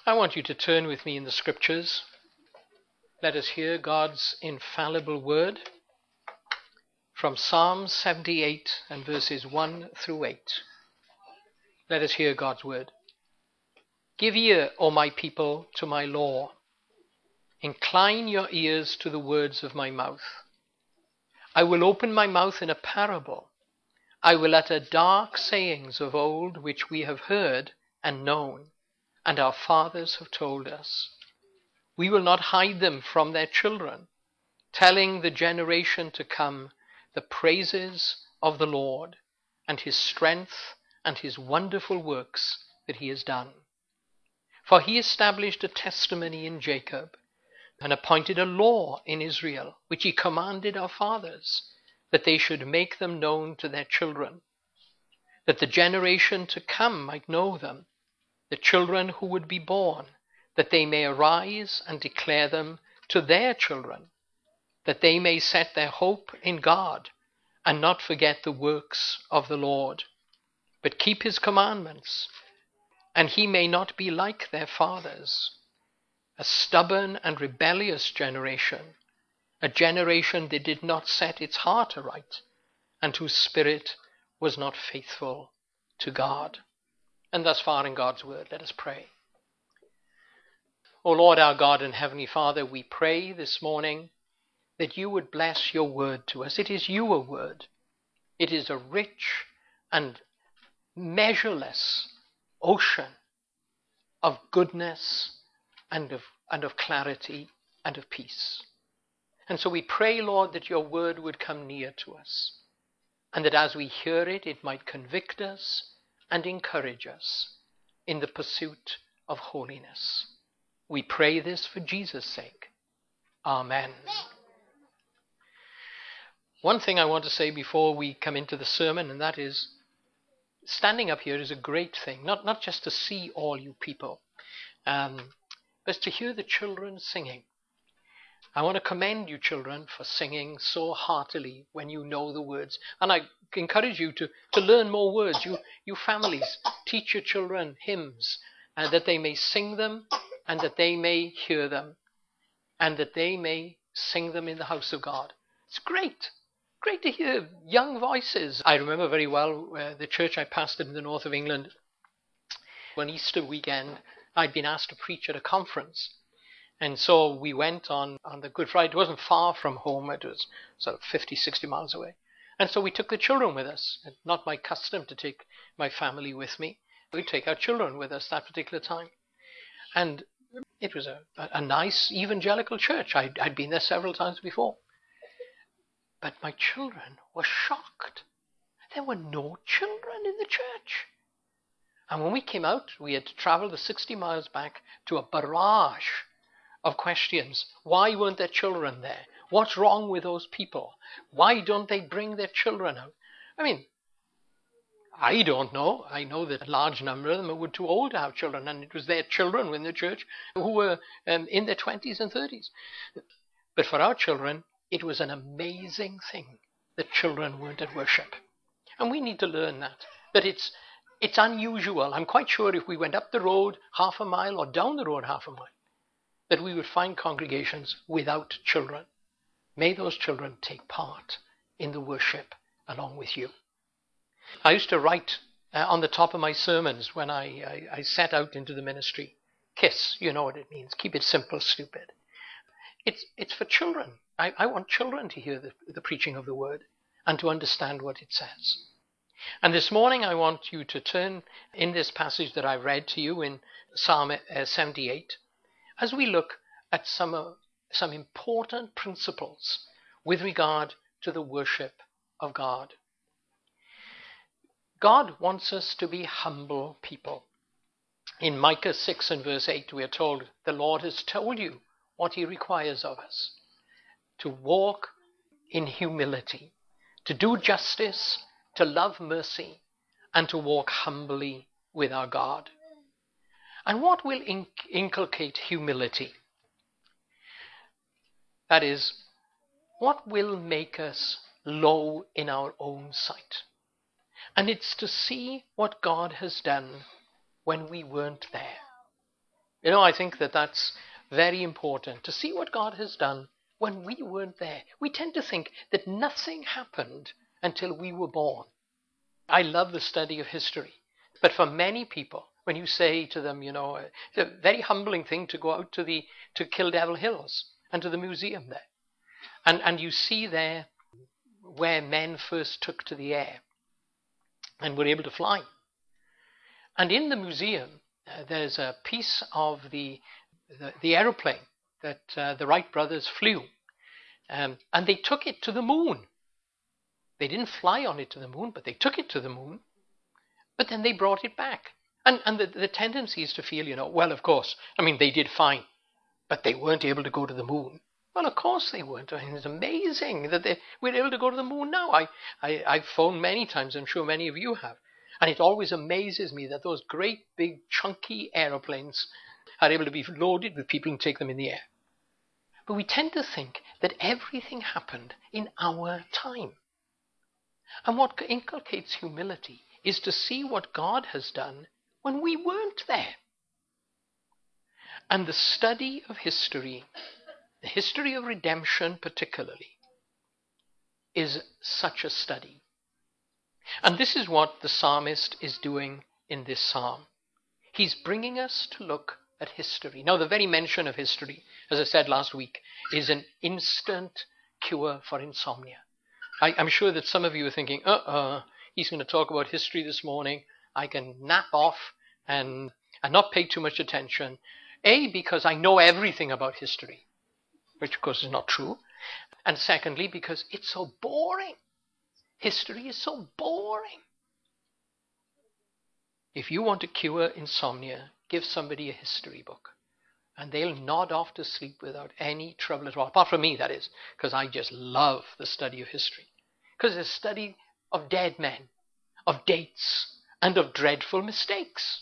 I want you to turn with me in the scriptures. Let us hear God's infallible word from Psalm 78 and verses 1 through 8. Let us hear God's word. Give ear, O my people, to my law. Incline your ears to the words of my mouth. I will open my mouth in a parable. I will utter dark sayings of old, which we have heard and known, and our fathers have told us. We will not hide them from their children, telling the generation to come the praises of the Lord and his strength and his wonderful works that he has done. For he established a testimony in Jacob and appointed a law in Israel, which he commanded our fathers, that they should make them known to their children, that the generation to come might know them, the children who would be born, that they may arise and declare them to their children, that they may set their hope in God and not forget the works of the Lord, but keep his commandments, and he may not be like their fathers, a stubborn and rebellious generation, a generation that did not set its heart aright, and whose spirit was not faithful to God. And thus far in God's word, let us pray. O Lord, our God and Heavenly Father, we pray this morning that you would bless your word to us. It is your word. It is a rich and measureless ocean of goodness and of clarity and of peace. And so we pray, Lord, that your word would come near to us, and that as we hear it, it might convict us and encourage us in the pursuit of holiness. We pray this for Jesus' sake. Amen. One thing I want to say before we come into the sermon, and that is, standing up here is a great thing, not just to see all you people, but to hear the children singing. I want to commend you children for singing so heartily when you know the words. And I encourage you to learn more words. You families, teach your children hymns, that they may sing them and that they may hear them and that they may sing them in the house of God. It's great. Great to hear young voices. I remember very well the church I pastored in the north of England. One Easter weekend, I'd been asked to preach at a conference. And so we went on the Good Friday. It wasn't far from home. It was sort of 50, 60 miles away. And so we took the children with us. Not my custom to take my family with me. We'd take our children with us that particular time. And it was a nice evangelical church. I'd been there several times before. But my children were shocked. There were no children in the church. And when we came out, we had to travel the 60 miles back to a barrage of questions. Why weren't there children there? What's wrong with those people? Why don't they bring their children out? I mean, I don't know. I know that a large number of them were too old to have children, and it was their children in the church who were in their 20s and 30s. But for our children, it was an amazing thing that children weren't at worship. And we need to learn that it's unusual. I'm quite sure if we went up the road half a mile or down the road half a mile, that we would find congregations without children. May those children take part in the worship along with you. I used to write on the top of my sermons when I set out into the ministry, KISS, you know what it means. Keep it simple, stupid. It's for children. I want children to hear the preaching of the word and to understand what it says. And this morning I want you to turn in this passage that I read to you in Psalm 78 as we look at some important principles with regard to the worship of God. God wants us to be humble people. In Micah 6 and verse 8 we are told, the Lord has told you what he requires of us. To walk in humility, to do justice, to love mercy, and to walk humbly with our God. And what will inculcate humility? That is, what will make us low in our own sight? And it's to see what God has done when we weren't there. I think that that's very important to see what God has done when we weren't there. We tend to think that nothing happened until we were born. I love the study of history. But for many people, when you say to them, it's a very humbling thing to go out to Kill Devil Hills and to the museum there. And you see there where men first took to the air and were able to fly. And in the museum, there's a piece of the aeroplane that the Wright brothers flew. And they took it to the moon. They didn't fly on it to the moon, but they took it to the moon. But then they brought it back. And the tendency is to feel, well, of course, they did fine, but they weren't able to go to the moon. Well, of course they weren't. It's amazing that we're able to go to the moon now. I've phoned many times, I'm sure many of you have. And it always amazes me that those great big chunky aeroplanes are able to be loaded with people and take them in the air. But we tend to think that everything happened in our time. And what inculcates humility is to see what God has done when we weren't there. And the study of history, the history of redemption particularly, is such a study. And this is what the psalmist is doing in this psalm. He's bringing us to look at history. Now, the very mention of history, as I said last week, is an instant cure for insomnia. I'm sure that some of you are thinking, he's going to talk about history this morning. I can nap off and not pay too much attention. A, because I know everything about history, which of course is not true. And secondly, because it's so boring. History is so boring. If you want to cure insomnia, give somebody a history book. And they'll nod off to sleep without any trouble at all. Apart from me, that is, because I just love the study of history. Because it's a study of dead men, of dates, and of dreadful mistakes.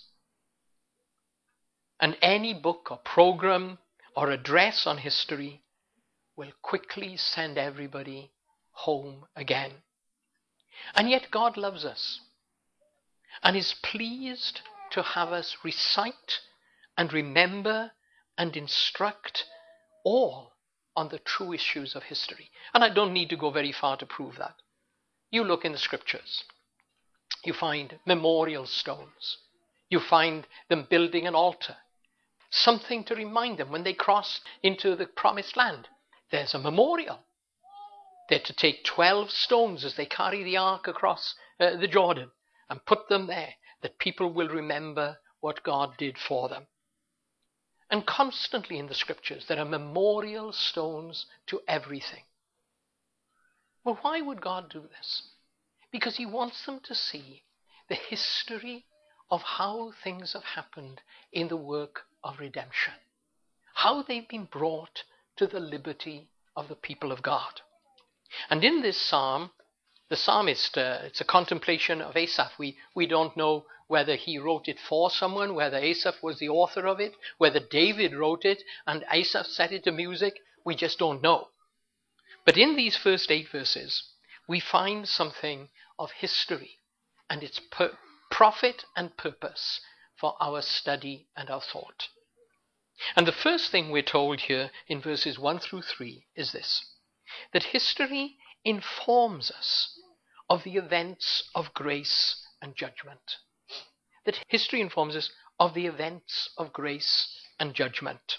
And any book or program or address on history will quickly send everybody home again. And yet God loves us and is pleased to have us recite and remember and instruct all on the true issues of history. And I don't need to go very far to prove that. You look in the scriptures. You find memorial stones. You find them building an altar. Something to remind them when they crossed into the promised land. There's a memorial. They're to take 12 stones as they carry the ark across the Jordan and put them there, that people will remember what God did for them. And constantly in the scriptures, there are memorial stones to everything. Well, why would God do this? Because he wants them to see the history of how things have happened in the work of redemption. How they've been brought to the liberty of the people of God. And in this psalm, the psalmist, it's a contemplation of Asaph. We don't know whether he wrote it for someone, whether Asaph was the author of it, whether David wrote it and Asaph set it to music. We just don't know. But in these first 8 verses, we find something of history and its profit and purpose for our study and our thought. And the first thing we're told here in verses 1 through 3 is this, that history informs us of the events of grace and judgment. That history informs us of the events of grace and judgment.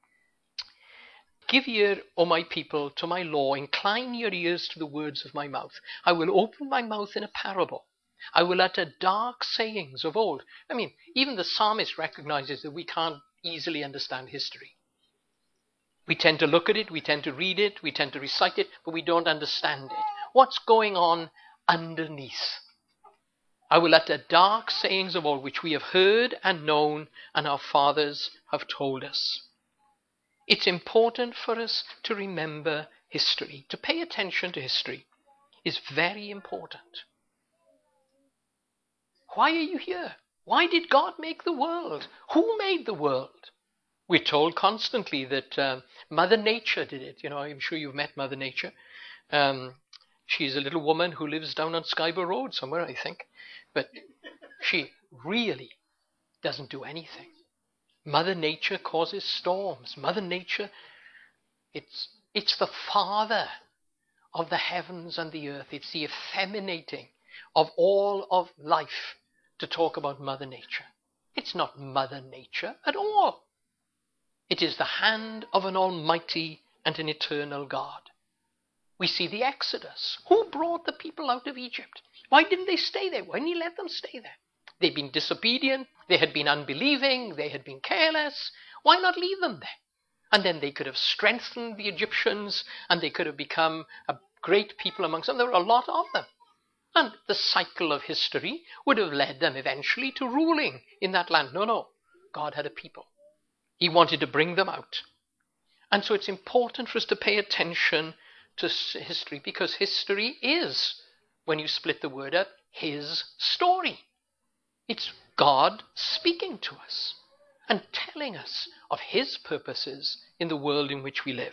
Give ear, O my people, to my law. Incline your ears to the words of my mouth. I will open my mouth in a parable. I will utter dark sayings of old. Even the psalmist recognizes that we can't easily understand history. We tend to look at it, we tend to read it, we tend to recite it, but we don't understand it. What's going on underneath? I will utter dark sayings of old, which we have heard and known, and our fathers have told us. It's important for us to remember history. To pay attention to history is very important. Why are you here? Why did God make the world? Who made the world? We're told constantly that Mother Nature did it. I'm sure you've met Mother Nature. She's a little woman who lives down on Scarborough Road somewhere, I think. But she really doesn't do anything. Mother Nature causes storms. Mother Nature, it's the father of the heavens and the earth. It's the effeminating of all of life to talk about Mother Nature. It's not Mother Nature at all. It is the hand of an almighty and an eternal God. We see the Exodus. Who brought the people out of Egypt? Why didn't they stay there? Why didn't he let them stay there? They'd been disobedient. They had been unbelieving. They had been careless. Why not leave them there? And then they could have strengthened the Egyptians, and they could have become a great people amongst them. There were a lot of them. And the cycle of history would have led them eventually to ruling in that land. No. God had a people. He wanted to bring them out. And so it's important for us to pay attention to history, because history is, when you split the word up, his story. It's God speaking to us and telling us of his purposes in the world in which we live.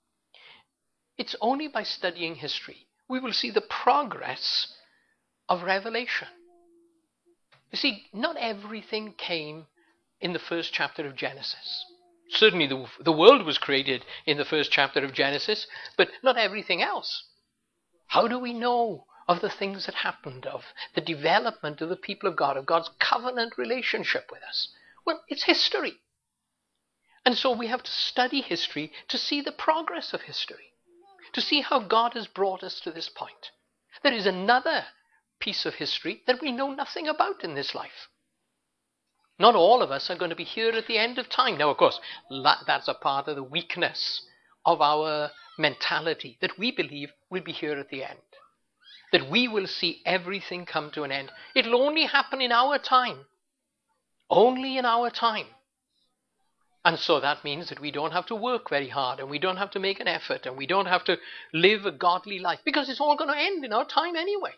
It's only by studying history we will see the progress of revelation. You see, not everything came in the first chapter of Genesis. Certainly the world was created in the first chapter of Genesis, but not everything else. How do we know of the things that happened, of the development of the people of God, of God's covenant relationship with us? Well, it's history. And so we have to study history to see the progress of history, to see how God has brought us to this point. There is another piece of history that we know nothing about in this life. Not all of us are going to be here at the end of time. Now, of course, that's a part of the weakness of our mentality, that we believe we'll be here at the end, that we will see everything come to an end. It'll only happen in our time, only in our time. And so that means that we don't have to work very hard, and we don't have to make an effort, and we don't have to live a godly life, because it's all going to end in our time anyway.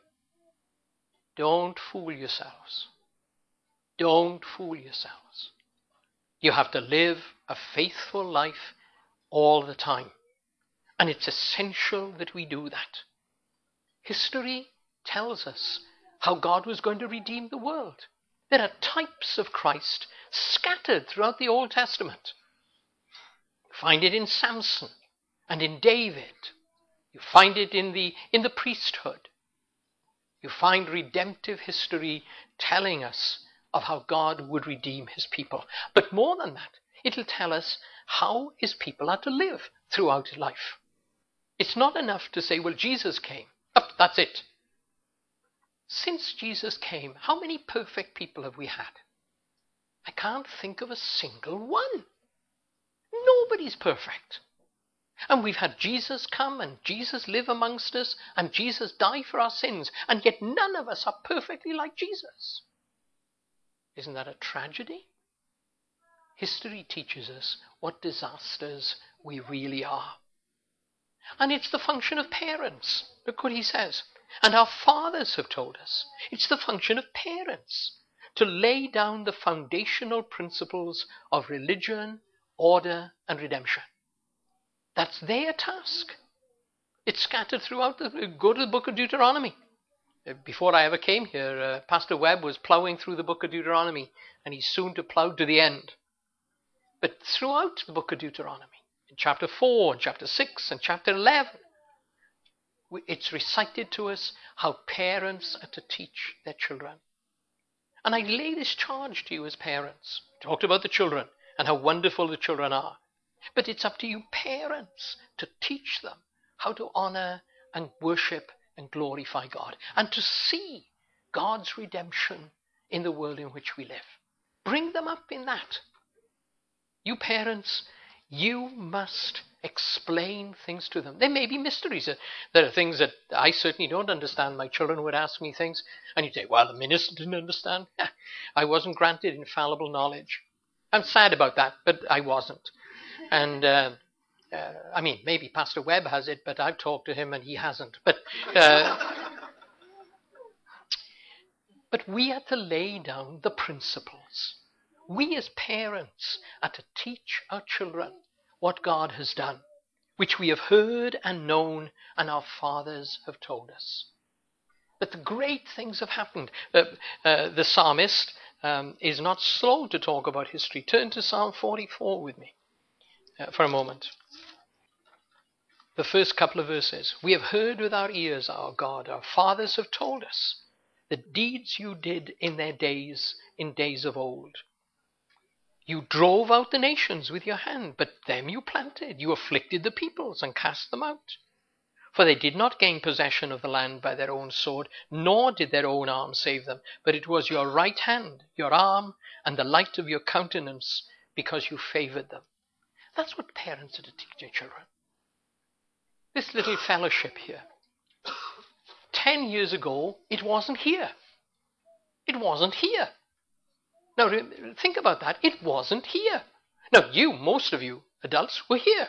Don't fool yourselves. Don't fool yourselves. You have to live a faithful life all the time. And it's essential that we do that. History tells us how God was going to redeem the world. There are types of Christ scattered throughout the Old Testament. You find it in Samson and in David. You find it in the priesthood. You find redemptive history telling us of how God would redeem his people. But more than that, it'll tell us how his people are to live throughout life. It's not enough to say, well, Jesus came. That's it. Since Jesus came, how many perfect people have we had? I can't think of a single one. Nobody's perfect. And we've had Jesus come and Jesus live amongst us and Jesus die for our sins, and yet none of us are perfectly like Jesus. Isn't that a tragedy? History teaches us what disasters we really are. And it's the function of parents. Look what he says. And our fathers have told us. It's the function of parents to lay down the foundational principles of religion, order, and redemption. That's their task. It's scattered throughout. Go to the book of Deuteronomy. Before I ever came here, Pastor Webb was plowing through the book of Deuteronomy, and he's soon to plow to the end. But throughout the book of Deuteronomy, in chapter 4, chapter 6, and chapter 11, it's recited to us how parents are to teach their children. And I lay this charge to you as parents. I talked about the children and how wonderful the children are. But it's up to you parents to teach them how to honor and worship and glorify God, and to see God's redemption in the world in which we live. Bring them up in that. You parents, you must explain things to them. There may be mysteries. There are things that I certainly don't understand. My children would ask me things, and you'd say, well, the minister didn't understand. I wasn't granted infallible knowledge. I'm sad about that, but I wasn't. And maybe Pastor Webb has it, but I've talked to him and he hasn't. But we are to lay down the principles. We as parents are to teach our children what God has done, which we have heard and known, and our fathers have told us. That the great things have happened. The psalmist is not slow to talk about history. Turn to Psalm 44 with me for a moment. The first couple of verses. We have heard with our ears, our God, our fathers have told us the deeds you did in their days, in days of old. You drove out the nations with your hand, but them you planted. You afflicted the peoples and cast them out. For they did not gain possession of the land by their own sword, nor did their own arm save them. But it was your right hand, your arm, and the light of your countenance, because you favored them. That's what parents are to teach their children. This little fellowship here. 10 years ago, it wasn't here. It wasn't here. Now, think about that. It wasn't here. Now, most of you adults, were here.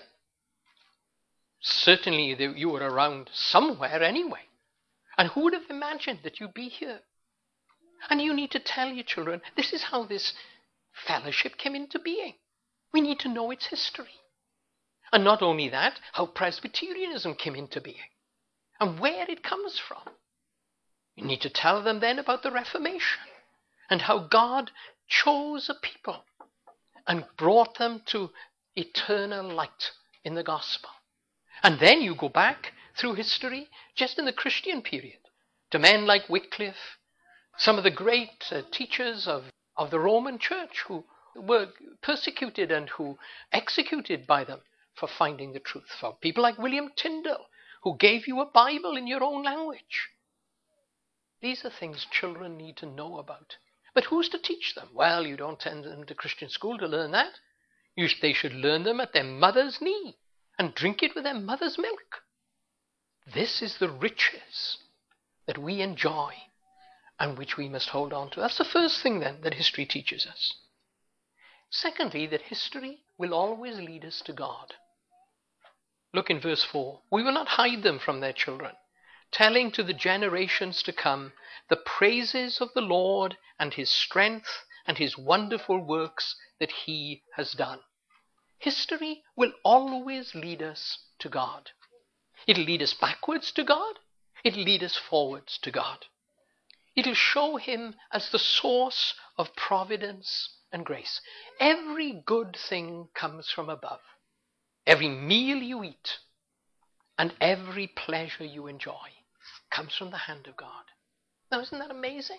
Certainly, you were around somewhere anyway. And who would have imagined that you'd be here? And you need to tell your children, this is how this fellowship came into being. We need to know its history. And not only that, how Presbyterianism came into being and where it comes from. You need to tell them then about the Reformation and how God chose a people and brought them to eternal light in the gospel. And then you go back through history, just in the Christian period, to men like Wycliffe, some of the great teachers of the Roman Church who were persecuted and who executed by them for finding the truth. For people like William Tyndale, who gave you a Bible in your own language. These are things children need to know about. But who's to teach them? Well, you don't send them to Christian school to learn that. They should learn them at their mother's knee and drink it with their mother's milk. This is the riches that we enjoy and which we must hold on to. That's the first thing then that history teaches us. Secondly, that history will always lead us to God. Look in verse 4. We will not hide them from their children, telling to the generations to come the praises of the Lord and his strength and his wonderful works that he has done. History will always lead us to God. It'll lead us backwards to God. It'll lead us forwards to God. It'll show him as the source of providence and grace. Every good thing comes from above. Every meal you eat and every pleasure you enjoy comes from the hand of God. Now, isn't that amazing?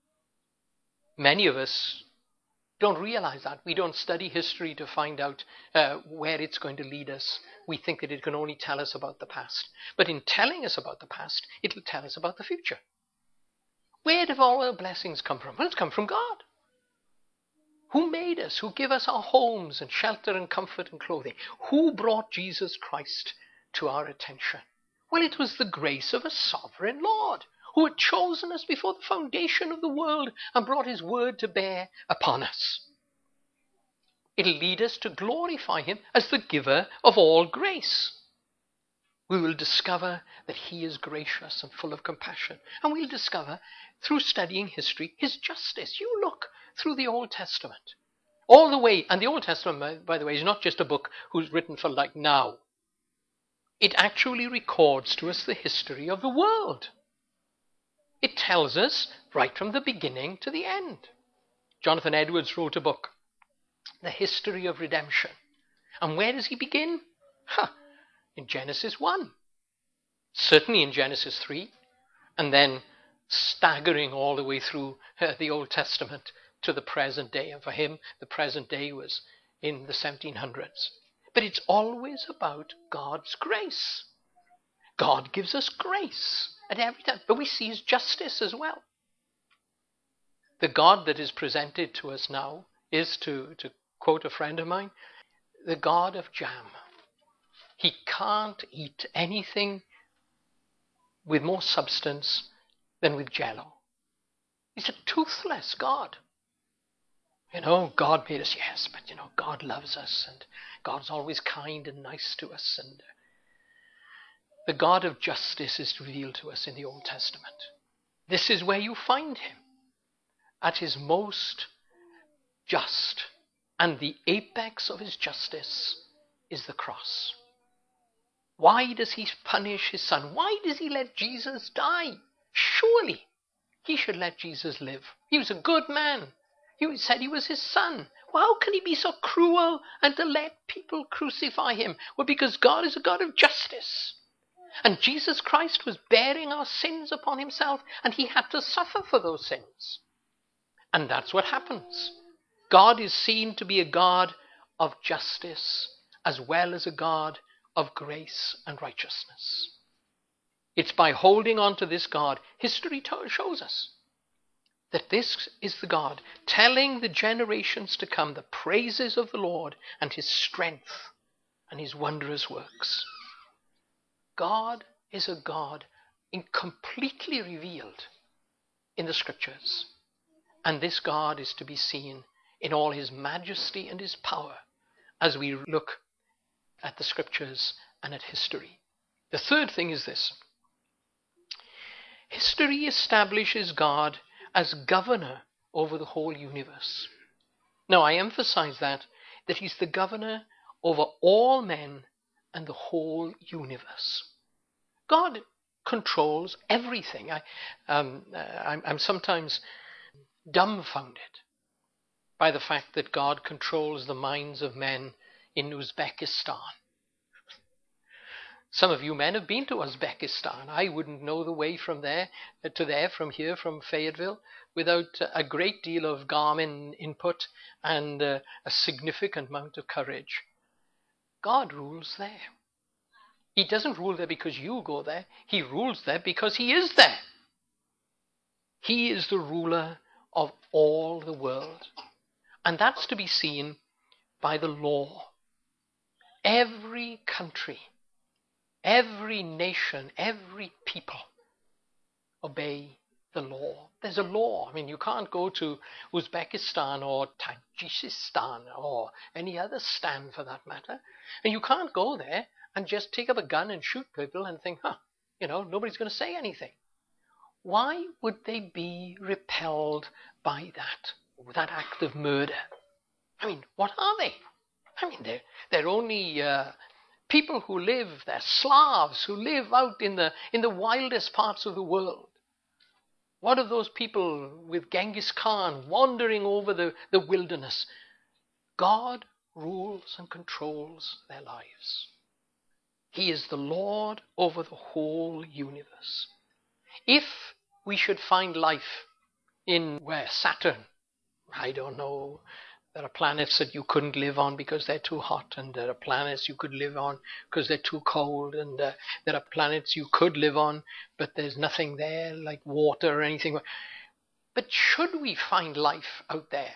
Many of us don't realize that. We don't study history to find out where it's going to lead us. We think that it can only tell us about the past. But in telling us about the past, it'll tell us about the future. Where do all our blessings come from? Well, it's come from God. Who made us? Who gave us our homes and shelter and comfort and clothing? Who brought Jesus Christ to our attention? Well, it was the grace of a sovereign Lord who had chosen us before the foundation of the world and brought his word to bear upon us. It'll lead us to glorify him as the giver of all grace. We will discover that he is gracious and full of compassion. And we'll discover, through studying history, his justice. You look through the Old Testament. All the way, and the Old Testament, by the way, is not just a book who's written for like now. It actually records to us the history of the world. It tells us right from the beginning to the end. Jonathan Edwards wrote a book, The History of Redemption. And where does he begin? In Genesis 1. Certainly in Genesis 3. And then staggering all the way through the Old Testament to the present day. And for him, the present day was in the 1700s. But it's always about God's grace. God gives us grace at every time. But we see his justice as well. The God that is presented to us now is, to quote a friend of mine, the God of jam. He can't eat anything with more substance than with jello. He's a toothless God. God made us, yes, but God loves us and God's always kind and nice to us. And the God of justice is revealed to us in the Old Testament. This is where you find him at his most just. And the apex of his justice is the cross. Why does he punish his son? Why does he let Jesus die? Surely he should let Jesus live. He was a good man. He said he was his son. Well, how can he be so cruel and to let people crucify him? Well, because God is a God of justice. And Jesus Christ was bearing our sins upon himself, and he had to suffer for those sins. And that's what happens. God is seen to be a God of justice as well as a God of grace and righteousness. It's by holding on to this God, history shows us that this is the God telling the generations to come the praises of the Lord and his strength and his wondrous works. God is a God completely revealed in the scriptures. And this God is to be seen in all his majesty and his power as we look at the scriptures and at history. The third thing is this. History establishes God as governor over the whole universe. Now, I emphasize that he's the governor over all men and the whole universe. God controls everything. I'm sometimes dumbfounded by the fact that God controls the minds of men in Uzbekistan. Some of you men have been to Uzbekistan. I wouldn't know the way from there to there, from here, from Fayetteville, without a great deal of Garmin input and a significant amount of courage. God rules there. He doesn't rule there because you go there. He rules there because he is there. He is the ruler of all the world. And that's to be seen by the law. Every country, every nation, every people obey the law. There's a law. I mean, you can't go to Uzbekistan or Tajikistan or any other stan for that matter. And you can't go there and just take up a gun and shoot people and think, nobody's going to say anything. Why would they be repelled by that act of murder? I mean, what are they? I mean, they're only people who live, they're Slavs who live out in the wildest parts of the world. What of those people with Genghis Khan wandering over the wilderness? God rules and controls their lives. He is the Lord over the whole universe. If we should find life in Saturn, I don't know, there are planets that you couldn't live on because they're too hot, and there are planets you could live on because they're too cold, and there are planets you could live on, but there's nothing there like water or anything. But should we find life out there,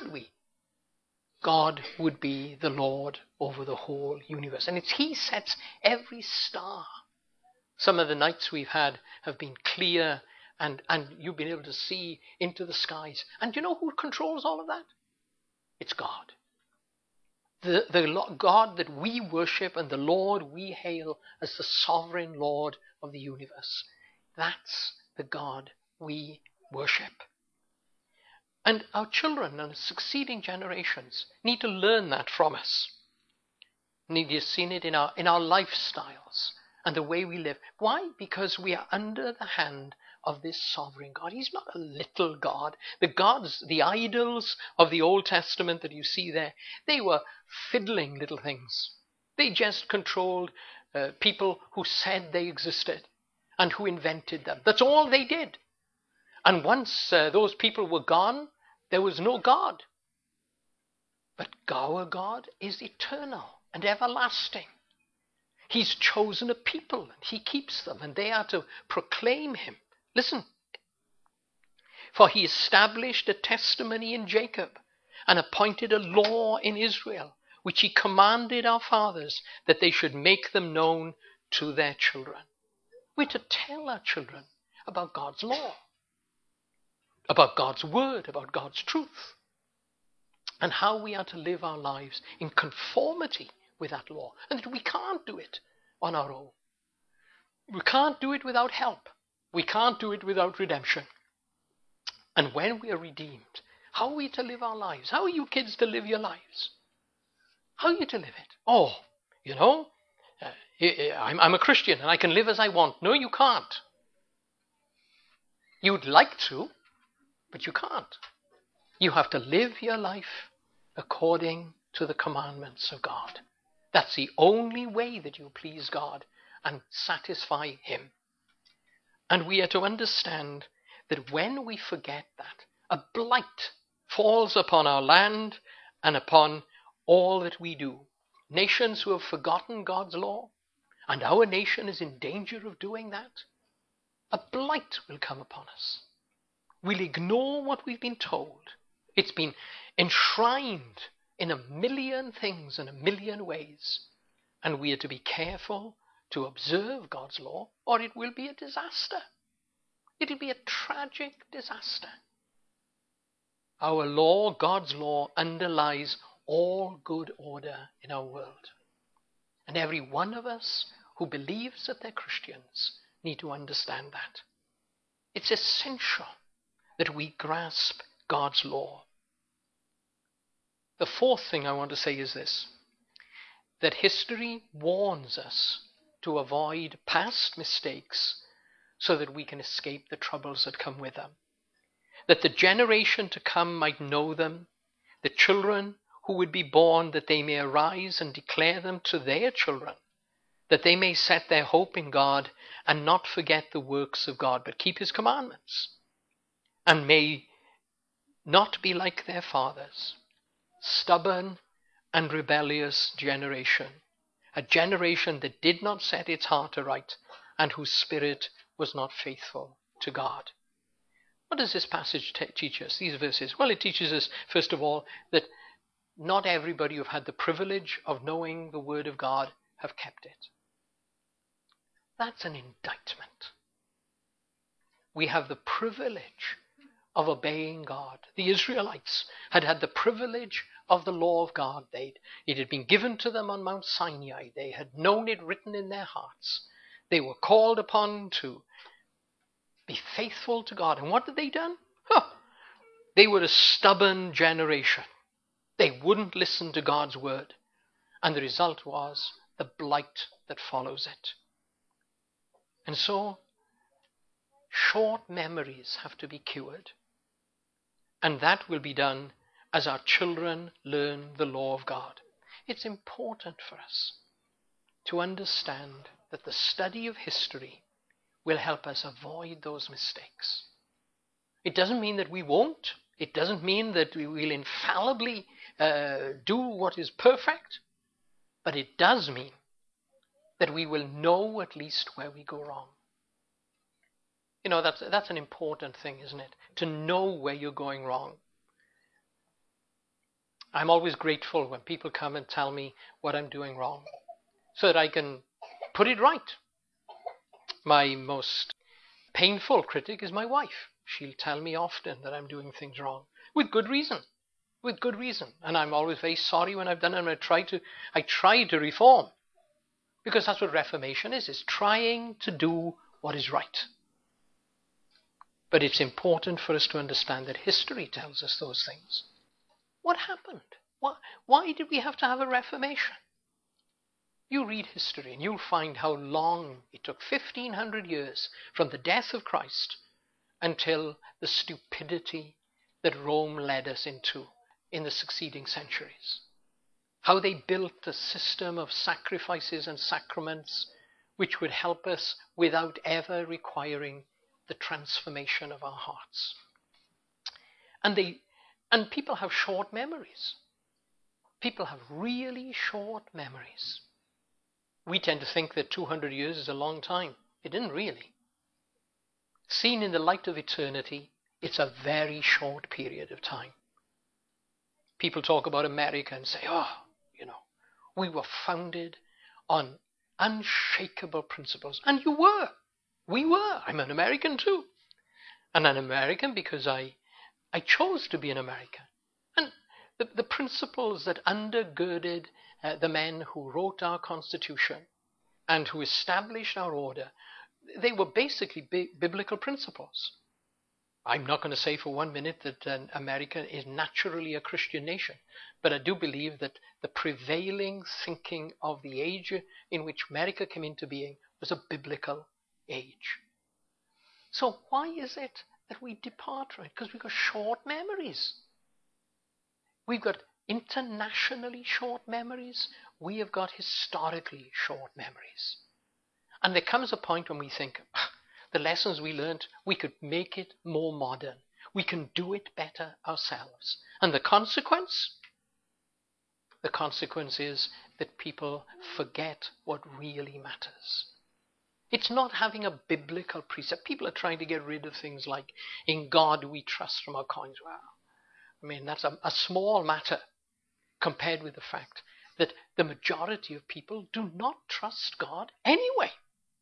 God would be the Lord over the whole universe. And he sets every star. Some of the nights we've had have been clear, and you've been able to see into the skies. And do you know who controls all of that? It's God. The God that we worship and the Lord we hail as the sovereign Lord of the universe. That's the God we worship. And our children and succeeding generations need to learn that from us. Need to have seen it in our lifestyles and the way we live. Why? Because we are under the hand of this sovereign God. He's not a little God. The idols of the Old Testament that you see there, they were fiddling little things. They just controlled people who said they existed and who invented them. That's all they did. And once those people were gone, there was no God. But our God is eternal and everlasting. He's chosen a people, and he keeps them, and they are to proclaim him. Listen. For he established a testimony in Jacob and appointed a law in Israel, which he commanded our fathers that they should make them known to their children. We're to tell our children about God's law, about God's word, about God's truth, and how we are to live our lives in conformity with that law, and that we can't do it on our own. We can't do it without help. We can't do it without redemption. And when we are redeemed, how are we to live our lives? How are you kids to live your lives? How are you to live it? Oh, I'm a Christian and I can live as I want. No, you can't. You'd like to, but you can't. You have to live your life according to the commandments of God. That's the only way that you please God and satisfy Him. And we are to understand that when we forget that, a blight falls upon our land and upon all that we do. Nations who have forgotten God's law, and our nation is in danger of doing that, a blight will come upon us. We'll ignore what we've been told. It's been enshrined in a million things in a million ways. And we are to be careful to observe God's law, or it will be a disaster. It'll be a tragic disaster. Our law, God's law, underlies all good order in our world. And every one of us who believes that they're Christians need to understand that. It's essential that we grasp God's law. The fourth thing I want to say is this, that history warns us to avoid past mistakes so that we can escape the troubles that come with them. That the generation to come might know them, the children who would be born, that they may arise and declare them to their children, that they may set their hope in God and not forget the works of God, but keep His commandments, and may not be like their fathers, stubborn and rebellious generation, a generation that did not set its heart aright and whose spirit was not faithful to God. What does this passage teach us, these verses? Well, it teaches us, first of all, that not everybody who've had the privilege of knowing the Word of God have kept it. That's an indictment. We have the privilege of obeying God. The Israelites had had the privilege of the law of God. It had been given to them on Mount Sinai. They had known it written in their hearts. They were called upon to be faithful to God. And what had they done? They were a stubborn generation. They wouldn't listen to God's word. And the result was the blight that follows it. And so, short memories have to be cured. And that will be done as our children learn the law of God. It's important for us to understand that the study of history will help us avoid those mistakes. It doesn't mean that we won't. It doesn't mean that we will infallibly do what is perfect. But it does mean that we will know at least where we go wrong. You know, that's an important thing, isn't it? To know where you're going wrong. I'm always grateful when people come and tell me what I'm doing wrong, so that I can put it right. My most painful critic is my wife. She'll tell me often that I'm doing things wrong, with good reason. With good reason. And I'm always very sorry when I've done it, and I try to reform. Because that's what reformation is trying to do what is right. But it's important for us to understand that history tells us those things. What happened? Why did we have to have a reformation? You read history and you'll find how long it took, 1,500 years from the death of Christ until the stupidity that Rome led us into in the succeeding centuries. How they built a system of sacrifices and sacraments which would help us without ever requiring the transformation of our hearts. And people have short memories. People have really short memories. We tend to think that 200 years is a long time. It didn't really. Seen in the light of eternity, it's a very short period of time. People talk about America and say, we were founded on unshakable principles. And you were. We were. I'm an American too. And an American because I chose to be an American. And the principles that undergirded the men who wrote our Constitution and who established our order, they were basically biblical principles. I'm not going to say for 1 minute that America is naturally a Christian nation, but I do believe that the prevailing thinking of the age in which America came into being was a biblical age. So why is it that we depart from it? Because we've got short memories. We've got internationally short memories. We have got historically short memories. And there comes a point when we think, the lessons we learned, we could make it more modern. We can do it better ourselves. And the consequence? The consequence is that people forget what really matters. It's not having a biblical precept. People are trying to get rid of things like, in God we trust from our coins. Well, I mean, that's a small matter compared with the fact that the majority of people do not trust God anyway.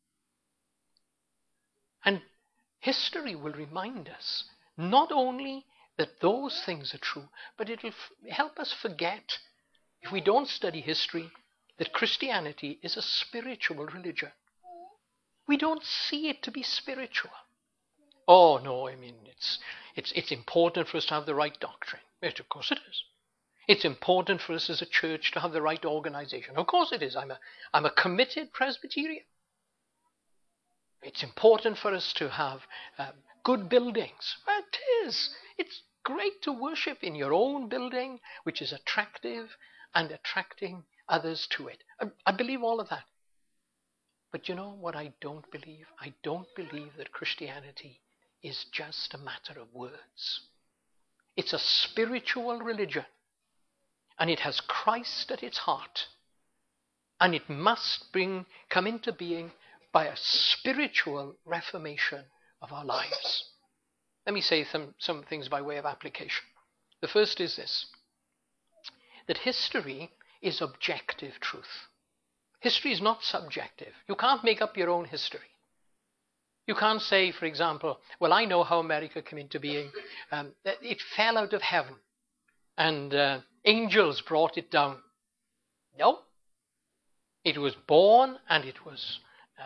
And history will remind us not only that those things are true, but it'll help us forget, if we don't study history, that Christianity is a spiritual religion. We don't see it to be spiritual. Oh no, I mean, it's important for us to have the right doctrine. Yes, of course it is. It's important for us as a church to have the right organization. Of course it is. I'm a committed Presbyterian. It's important for us to have good buildings. Well, it is. It's great to worship in your own building, which is attractive and attracting others to it. I believe all of that. But you know what I don't believe? I don't believe that Christianity is just a matter of words. It's a spiritual religion, and it has Christ at its heart, and it must come into being by a spiritual reformation of our lives. Let me say some things by way of application. The first is this, that history is objective truth. History is not subjective. You can't make up your own history. You can't say, for example, well, I know how America came into being. It fell out of heaven and angels brought it down. No. It was born and it was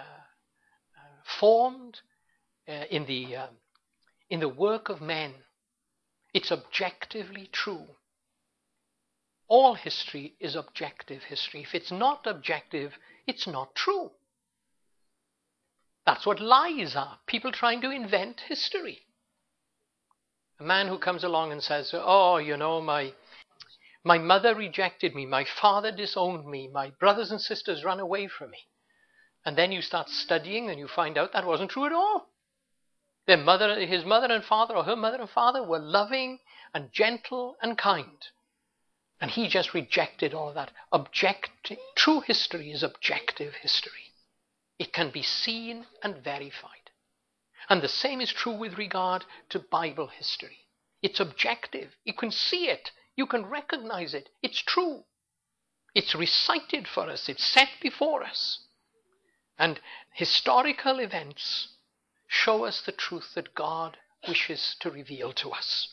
formed in the work of men. It's objectively true. All history is objective history. If it's not objective, it's not true. That's what lies are. People trying to invent history. A man who comes along and says, oh, you know, my mother rejected me, my father disowned me, my brothers and sisters ran away from me. And then you start studying and you find out that wasn't true at all. His mother and father, or her mother and father, were loving and gentle and kind. And he just rejected all of that. True history is objective history. It can be seen and verified. And the same is true with regard to Bible history. It's objective. You can see it. You can recognize it. It's true. It's recited for us. It's set before us. And historical events show us the truth that God wishes to reveal to us.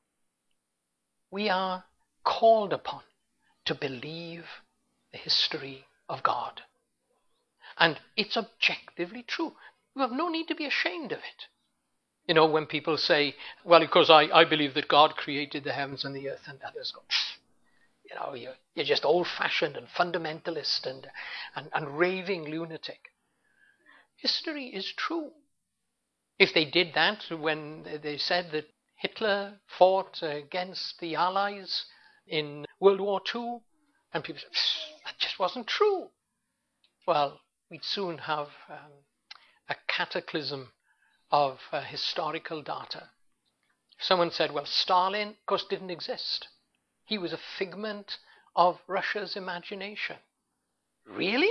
We are called upon to believe the history of God. And it's objectively true. You have no need to be ashamed of it. You know, when people say, well, because I believe that God created the heavens and the earth, and others go, you know, you're just old-fashioned and fundamentalist and raving lunatic. History is true. If they did that when they said that Hitler fought against the Allies in World War II, and people said, that just wasn't true. Well, we'd soon have a cataclysm of historical data. Someone said, well, Stalin, of course, didn't exist. He was a figment of Russia's imagination. Really?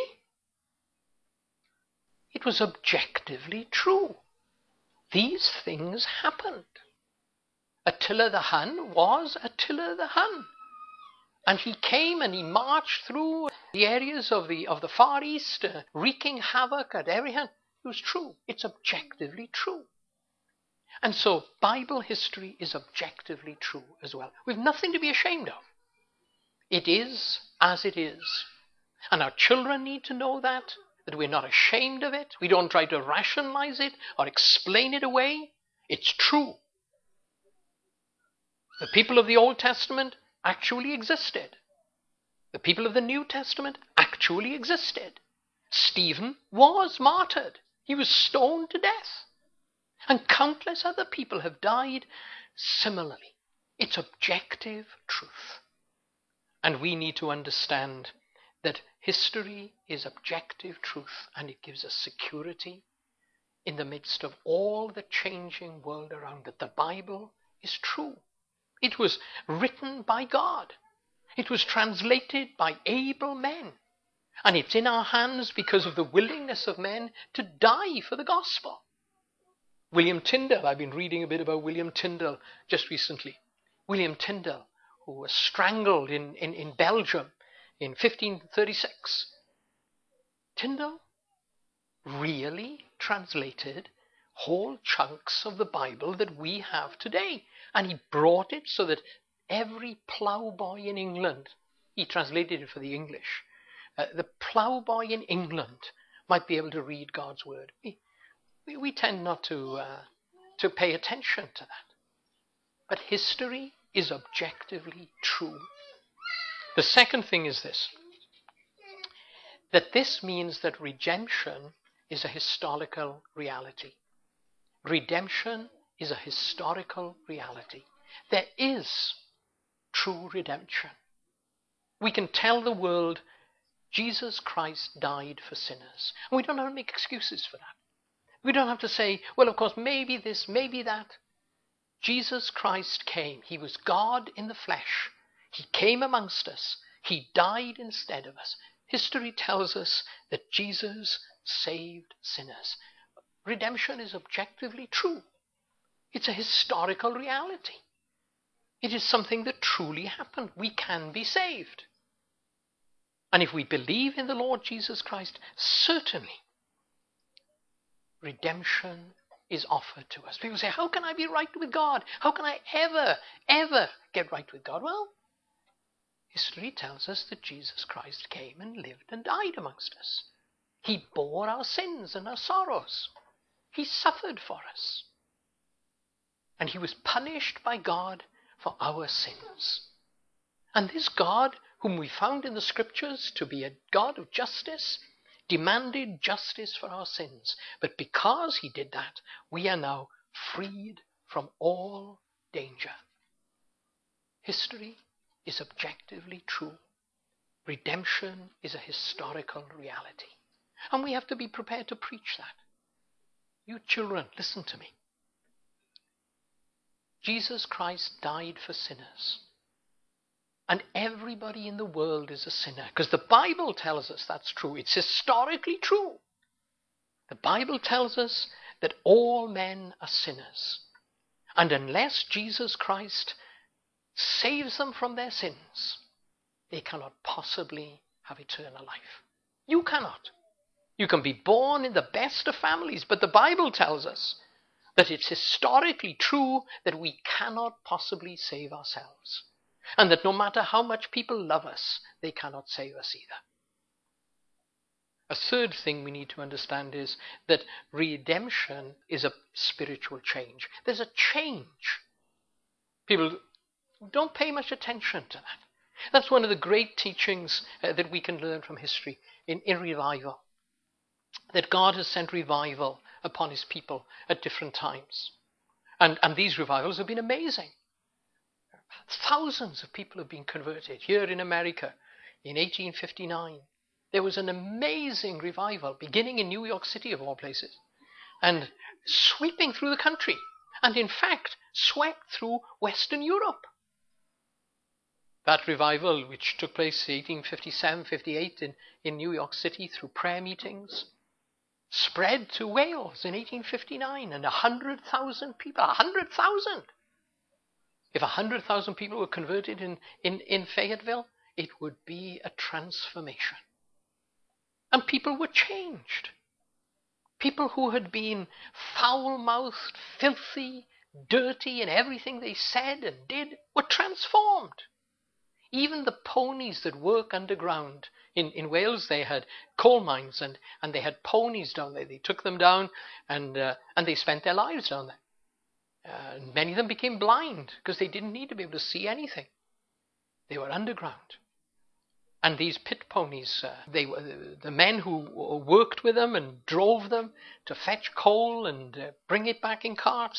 It was objectively true. These things happened. Attila the Hun was Attila the Hun. And he came and he marched through the areas of the Far East, wreaking havoc at every hand. It was true. It's objectively true. And so Bible history is objectively true as well. We've nothing to be ashamed of. It is as it is. And our children need to know that we're not ashamed of it. We don't try to rationalize it or explain it away. It's true. The people of the Old Testament actually existed. The people of the New Testament actually existed. Stephen was martyred. He was stoned to death. And countless other people have died similarly. It's objective truth. And we need to understand that history is objective truth, and it gives us security in the midst of all the changing world around it. The Bible is true. It was written by God. It was translated by able men. And it's in our hands because of the willingness of men to die for the gospel. William Tyndale, I've been reading a bit about William Tyndale just recently. William Tyndale, who was strangled in Belgium in 1536. Tyndale really translated whole chunks of the Bible that we have today. And he brought it so that every ploughboy in England, he translated it for the English, the ploughboy in England might be able to read God's word. We tend not to pay attention to that. But history is objectively true. The second thing is this, that this means that redemption is a historical reality. Redemption is a historical reality. There is true redemption. We can tell the world Jesus Christ died for sinners. And we don't have to make excuses for that. We don't have to say, well, of course, maybe this, maybe that. Jesus Christ came. He was God in the flesh. He came amongst us. He died instead of us. History tells us that Jesus saved sinners. Redemption is objectively true. It's a historical reality. It is something that truly happened. We can be saved. And if we believe in the Lord Jesus Christ, certainly redemption is offered to us. People say, how can I be right with God? How can I ever get right with God? Well, history tells us that Jesus Christ came and lived and died amongst us. He bore our sins and our sorrows. He suffered for us. And he was punished by God for our sins. And this God, whom we found in the scriptures to be a God of justice, demanded justice for our sins. But because he did that, we are now freed from all danger. History is objectively true. Redemption is a historical reality. And we have to be prepared to preach that. You children, listen to me. Jesus Christ died for sinners. And everybody in the world is a sinner. Because the Bible tells us that's true. It's historically true. The Bible tells us that all men are sinners. And unless Jesus Christ saves them from their sins, they cannot possibly have eternal life. You cannot. You can be born in the best of families, but the Bible tells us that it's historically true that we cannot possibly save ourselves. And that no matter how much people love us, they cannot save us either. A third thing we need to understand is that redemption is a spiritual change. There's a change. People don't pay much attention to that. That's one of the great teachings that we can learn from history in revival. That God has sent revival upon his people at different times. And these revivals have been amazing. Thousands of people have been converted. Here in America, in 1859, there was an amazing revival beginning in New York City, of all places, and sweeping through the country, and in fact, swept through Western Europe. That revival, which took place in 1857-58 in New York City through prayer meetings, spread to Wales in 1859, and 100,000 people, 100,000. If 100,000 people were converted in Fayetteville, it would be a transformation. And people were changed. People who had been foul-mouthed, filthy, dirty in everything they said and did were transformed. Even the ponies that work underground. In Wales, they had coal mines and they had ponies down there. They took them down and they spent their lives down there. Many of them became blind because they didn't need to be able to see anything. They were underground. And these pit ponies, they were the men who worked with them and drove them to fetch coal and bring it back in carts.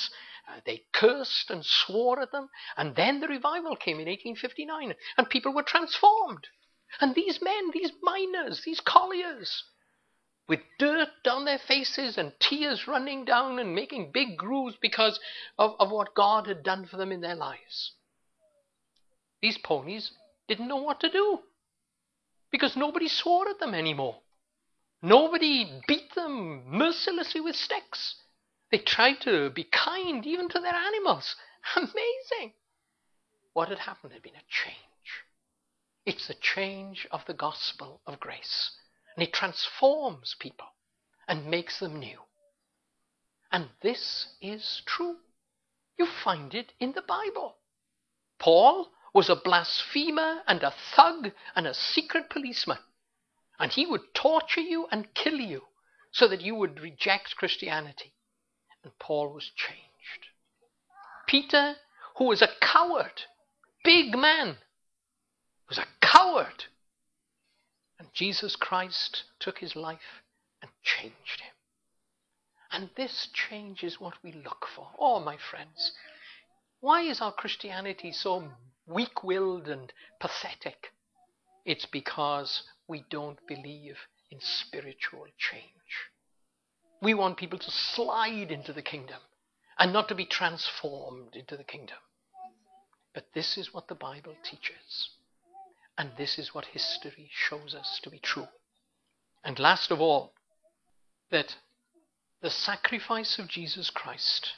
They cursed and swore at them. And then the revival came in 1859, and people were transformed. And these men, these miners, these colliers, with dirt down their faces and tears running down and making big grooves because of what God had done for them in their lives. These ponies didn't know what to do because nobody swore at them anymore. Nobody beat them mercilessly with sticks. They tried to be kind even to their animals. Amazing. What had happened had been a change. It's the change of the gospel of grace. And it transforms people and makes them new. And this is true. You find it in the Bible. Paul was a blasphemer and a thug and a secret policeman. And he would torture you and kill you so that you would reject Christianity. And Paul was changed. Peter, who was a coward, big man, was a coward. And Jesus Christ took his life and changed him. And this change is what we look for. Oh, my friends, why is our Christianity so weak-willed and pathetic? It's because we don't believe in spiritual change. We want people to slide into the kingdom and not to be transformed into the kingdom. But this is what the Bible teaches. And this is what history shows us to be true. And last of all, that the sacrifice of Jesus Christ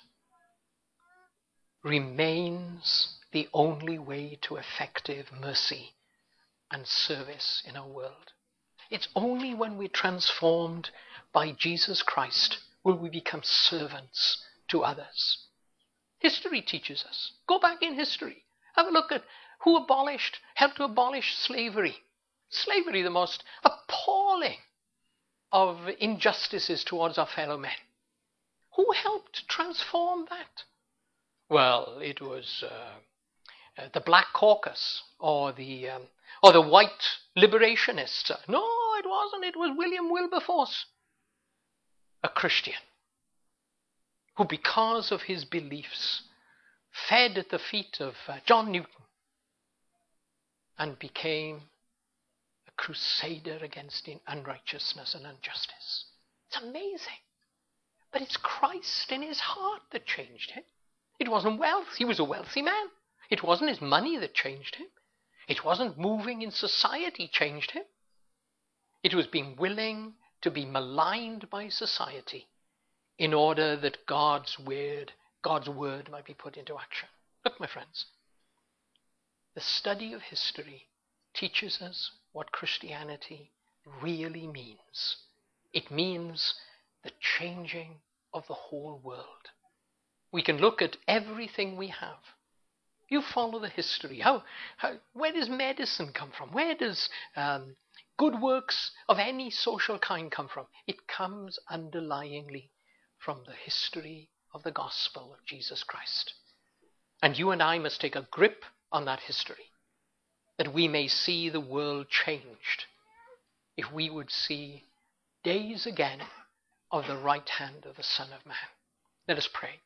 remains the only way to effective mercy and service in our world. It's only when we're transformed by Jesus Christ will we become servants to others. History teaches us. Go back in history. Have a look at who helped to abolish slavery. Slavery, the most appalling of injustices towards our fellow men. Who helped transform that? Well, it was the Black Caucus or the white liberationists. No, it wasn't. It was William Wilberforce, a Christian, who because of his beliefs fed at the feet of John Newton and became a crusader against unrighteousness and injustice. It's amazing. But it's Christ in his heart that changed him. It wasn't wealth. He was a wealthy man. It wasn't his money that changed him. It wasn't moving in society changed him. It was being willing to be maligned by society in order that God's word might be put into action. Look, my friends, the study of history teaches us what Christianity really means. It means the changing of the whole world. We can look at everything we have. You follow the history. Where does medicine come from? Where does good works of any social kind come from? It comes underlyingly from the history of the gospel of Jesus Christ. And you and I must take a grip on that history, that we may see the world changed, if we would see days again of the right hand of the Son of Man. Let us pray.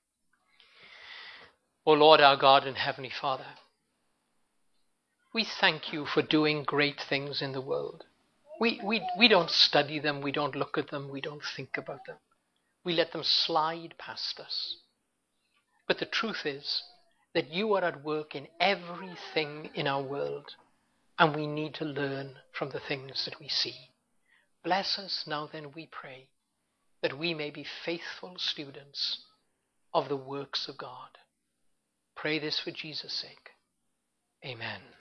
O Lord, our God and Heavenly Father, we thank you for doing great things in the world. We don't study them, we don't look at them, we don't think about them. We let them slide past us. But the truth is that you are at work in everything in our world, and we need to learn from the things that we see. Bless us now then, we pray, that we may be faithful students of the works of God. Pray this for Jesus' sake. Amen.